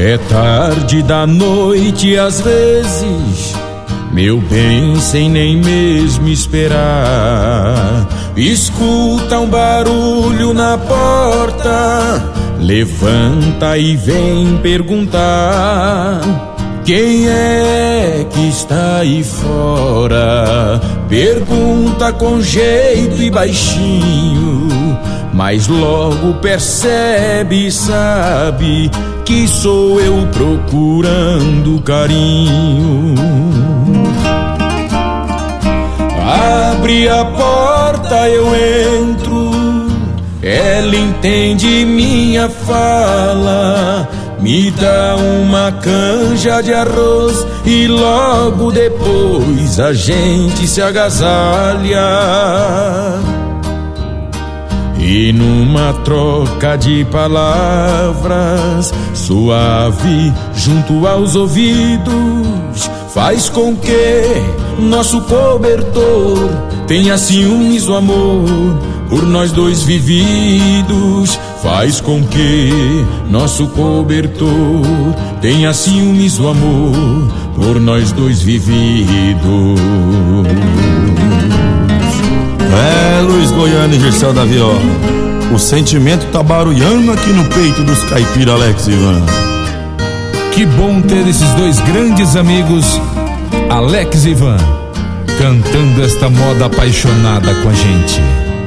É tarde da noite às vezes, meu bem, sem nem mesmo esperar, escuta um barulho na porta, levanta e vem perguntar: quem é que está aí fora? Pergunta com jeito e baixinho, mas logo percebe e sabe que sou eu procurando carinho. Abre a porta, eu entro, ela entende minha fala, me dá uma canja de arroz e logo depois a gente se agasalha. E numa troca de palavras suave junto aos ouvidos, faz com que nosso cobertor tenha ciúmes do amor por nós dois vividos. Faz com que nosso cobertor tenha ciúmes do amor por nós dois vividos. É, Luiz Goiano e Gercel da Viola, o sentimento tá barulhando aqui no peito dos caipira Alex e Ivan. Que bom ter esses dois grandes amigos, Alex e Ivan, cantando esta moda apaixonada com a gente.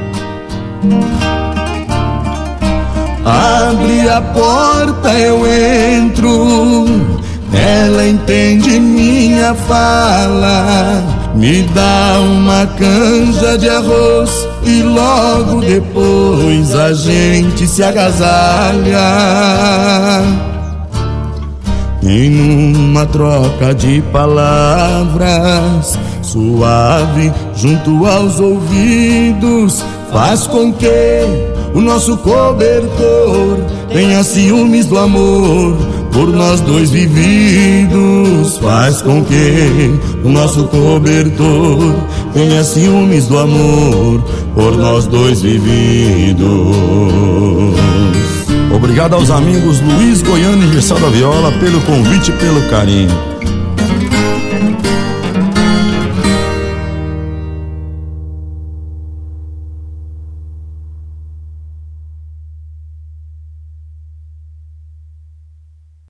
Abre a porta, eu entro, ela entende minha fala, me dá uma canja de arroz e logo depois a gente se agasalha. E numa troca de palavras suave junto aos ouvidos, faz com que o nosso cobertor tenha ciúmes do amor por nós dois vividos. Faz com que o nosso cobertor tenha ciúmes do amor por nós dois vividos. Obrigado aos amigos Luiz Goiano e Gercel da Viola pelo convite e pelo carinho.